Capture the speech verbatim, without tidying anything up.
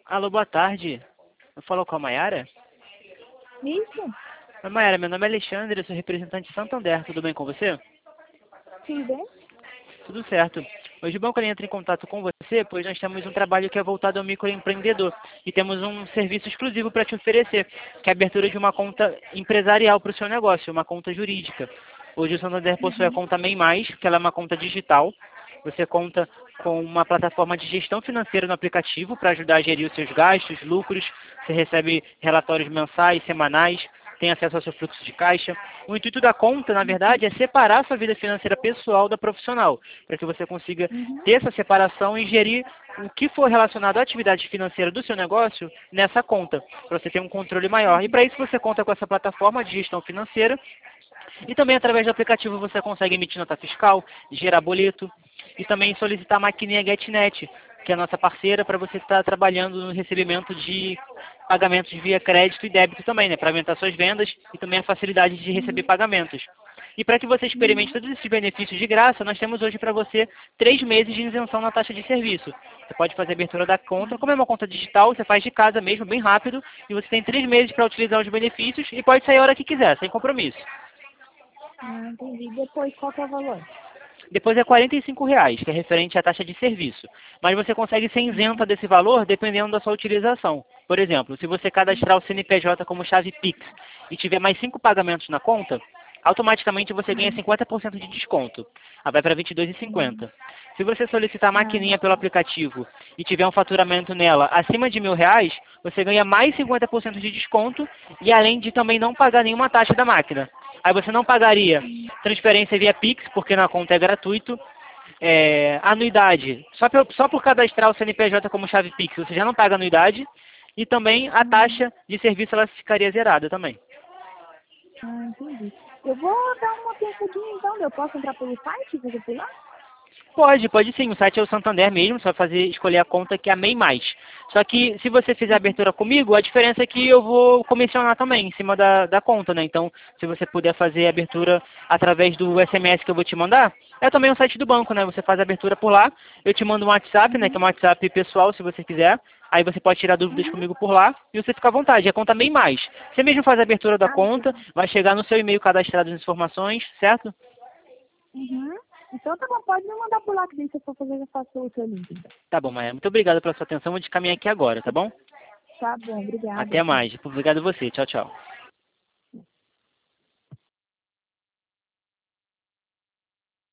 Alô, boa tarde. Eu falo com a Mayara? Isso? Oi, Mayara, meu nome é Alexandre, eu sou representante de Santander. Tudo bem com você? Tudo bem? Tudo certo. Hoje o banco entra em contato com você, pois nós temos um trabalho que é voltado ao microempreendedor e temos um serviço exclusivo para te oferecer, que é a abertura de uma conta empresarial para o seu negócio, uma conta jurídica. Hoje o Santander possui a Uhum. conta MEI Mais, que ela é uma conta digital. Você conta com uma plataforma de gestão financeira no aplicativo para ajudar a gerir os seus gastos, lucros. Você recebe relatórios mensais, semanais, tem acesso ao seu fluxo de caixa. O intuito da conta, na verdade, é separar a sua vida financeira pessoal da profissional, para que você consiga Uhum. ter essa separação e gerir o que for relacionado à atividade financeira do seu negócio nessa conta, para você ter um controle maior. E para isso você conta com essa plataforma de gestão financeira e também através do aplicativo você consegue emitir nota fiscal, gerar boleto e também solicitar a maquininha GetNet, que é a nossa parceira para você estar trabalhando no recebimento de pagamentos via crédito e débito também, né, para aumentar suas vendas e também a facilidade de receber Uhum. pagamentos. E para que você experimente Uhum. todos esses benefícios de graça, nós temos hoje para você três meses de isenção na taxa de serviço. Você pode fazer a abertura da conta, como é uma conta digital, você faz de casa mesmo, bem rápido, e você tem três meses para utilizar os benefícios e pode sair a hora que quiser, sem compromisso. Ah, entendi. Depois, qual que é o valor? Depois é quarenta e cinco reais, que é referente à taxa de serviço. Mas você consegue ser Uhum. isenta desse valor dependendo da sua utilização. Por exemplo, se você cadastrar o C N P J como chave Pix e tiver mais cinco pagamentos na conta, automaticamente você ganha Uhum. cinquenta por cento de desconto. Aí vai para vinte e dois reais e cinquenta Uhum. centavos. Se você solicitar a Ah, maquininha pelo aplicativo e tiver um faturamento nela acima de mil reais, você ganha mais cinquenta por cento de desconto e além de também não pagar nenhuma taxa da máquina. Aí você não pagaria transferência via Pix, porque na conta é gratuito. É, anuidade, só por, só por cadastrar o C N P J como chave Pix, você já não paga anuidade. E também a uhum. taxa de serviço ela ficaria zerada também. Ah, entendi. Eu vou dar uma pensadinha então. Eu posso entrar pelo site e fazer por lá? Pode, pode sim. O site é o Santander mesmo, só fazer escolher a conta que é a MEI Mais. Só que se você fizer a abertura comigo, a diferença é que eu vou comissionar também em cima da, da conta, né? Então, se você puder fazer a abertura através do S M S que eu vou te mandar, é também o site do banco, né? Você faz a abertura por lá, eu te mando um WhatsApp, né? Que é Uhum. um WhatsApp pessoal, se você quiser. Aí você pode tirar dúvidas Uhum. comigo por lá e você fica à vontade. É a conta MEI Mais. Você mesmo faz a abertura da Ah, conta, entendi. vai chegar no seu e-mail cadastrado as informações, certo? Uhum. Então tá bom, pode me mandar por lá, que daí se eu for fazer, eu faço o seu link. Então. Tá bom, Maia. Muito obrigado pela sua atenção. Vou te caminhar aqui agora, tá bom? Tá bom, obrigada. Até mais. Obrigado a você. Tchau, tchau.